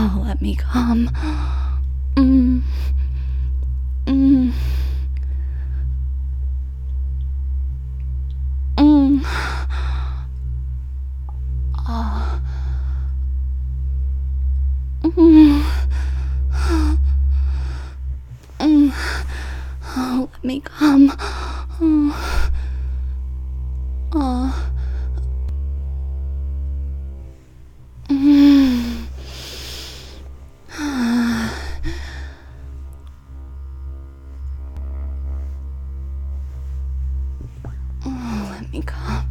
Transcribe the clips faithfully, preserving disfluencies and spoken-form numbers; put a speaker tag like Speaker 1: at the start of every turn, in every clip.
Speaker 1: Oh, let me come. Mm. Mm. Mm. Oh. Mm. Mm. Oh, let me come. Oh. Oh. Mm. Oh, let me come.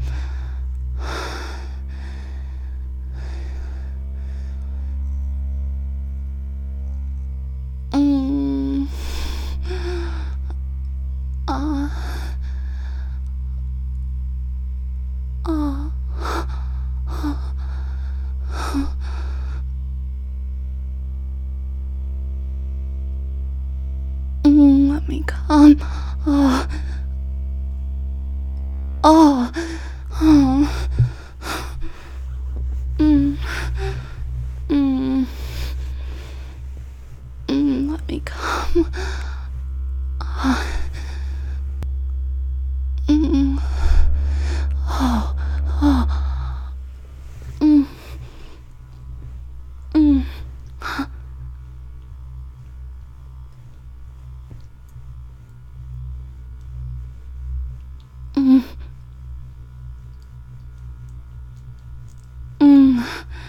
Speaker 1: Mm. Ah. Ah. Mm, let me come. Oh. Oh. Oh. Mm. Mm. Mm, let me come. Oh. Mm. Oh. Oh. Mm. Mm. Mm. Mm.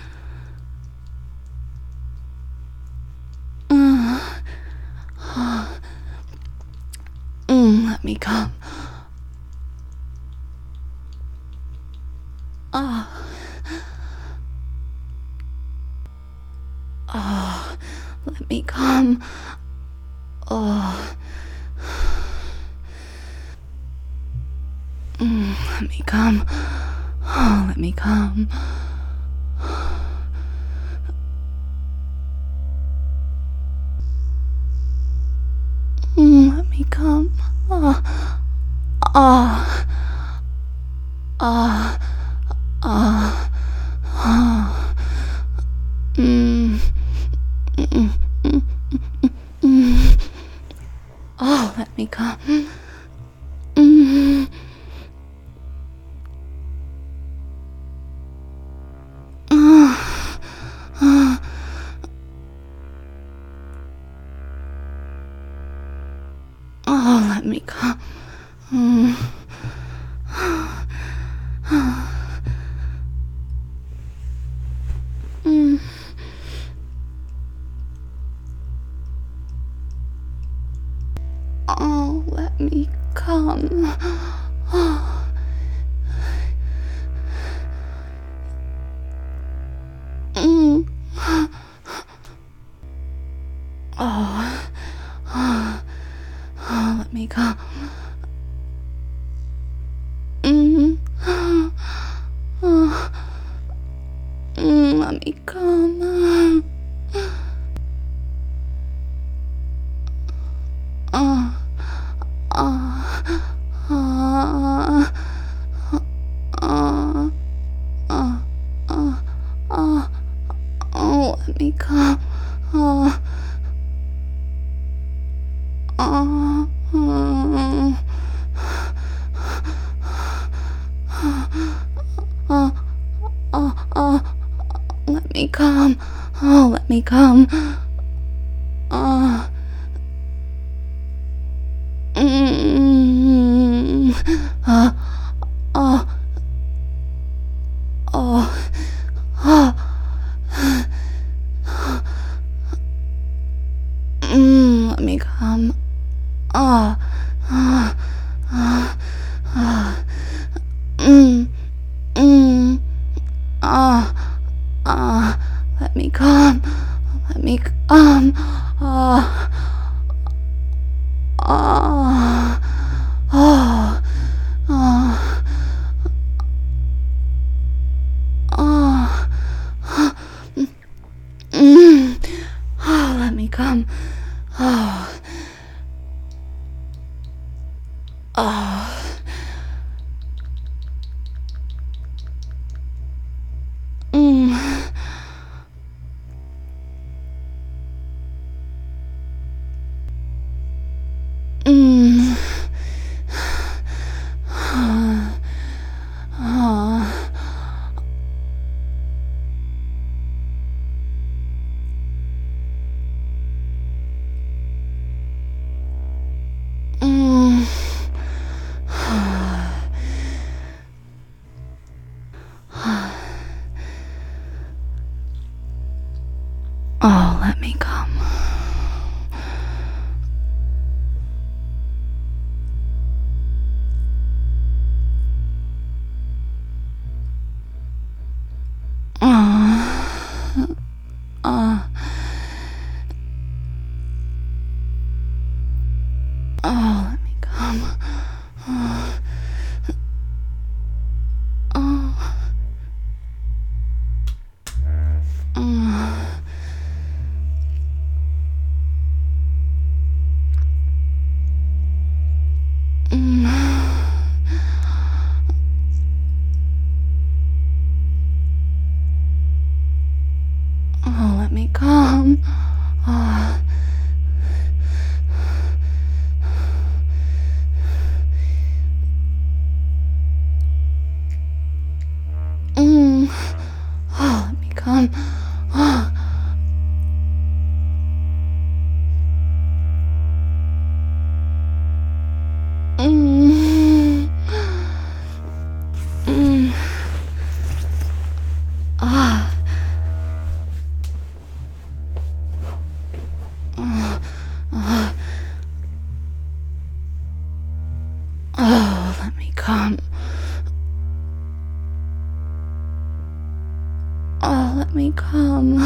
Speaker 1: Uh. Mm, let me come. Oh. Oh. Let me come. Oh. Mm, let me come. Oh, let me come. Mm, let me come. Oh. Oh. Oh. Oh. Oh. Mm. Mm. Mm. Mm. Oh, let me come. Mm. Oh. Oh. Oh, let me come. Mm. Mm. Oh, let me come. Oh. Mm. Oh. Oh. Oh, let me come. Mm. Oh. Mm, let me come. Oh. Oh. Oh. Oh. Oh. Oh. Oh. Oh, let me come. Oh. Oh. Oh. Oh. Oh. Oh. Let me come. Oh, let me come. Oh. Mm. Oh. Oh. Oh. Oh. Mm, let me come. Oh. Oh. Oh. Oh. Mm. Mm. Oh. Oh. Let me come. Let me come. Oh. Oh. Oh. Oh. Oh. Mm. Oh, let me come. Oh. Oh. Mm. Mm. Ah. Ah. Mm. Oh, let me come. Oh. Oh. Oh, let me come. Oh. Oh. Oh. Mm. Oh, let me come. Oh. Mm. Oh, let me come. Oh. Mm. Mm. Ah. Oh. Oh. Oh, let me come. Oh, let me come.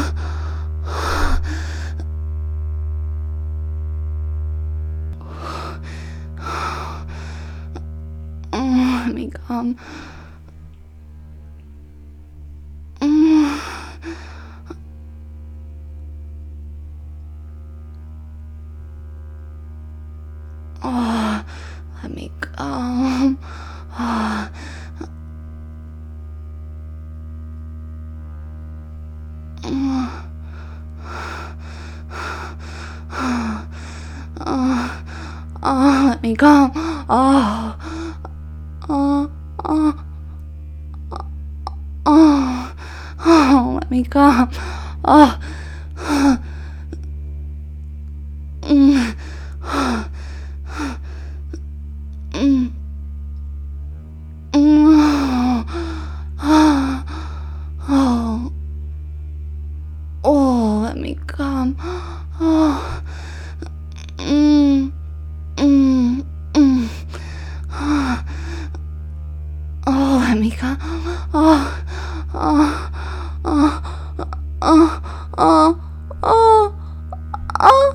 Speaker 1: Oh, let me come. Mm. Oh, let me come. Oh. Oh. Oh. Oh, let me come. Oh. Oh. Oh. Oh. Oh, let me come. Oh. Mm. Mm. Mm. Oh. Oh. Oh, let me come. Oh. Mm. Mm. Mm. Oh, let me come. Oh. Oh. Oh. Oh. Oh. Oh. Oh.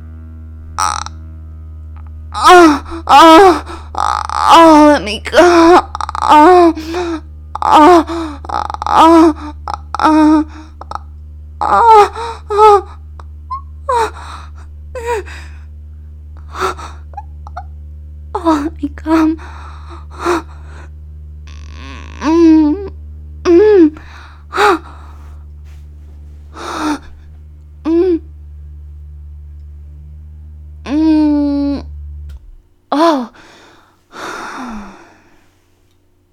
Speaker 1: Oh, oh, oh, let me go. Oh, oh, oh, oh, oh,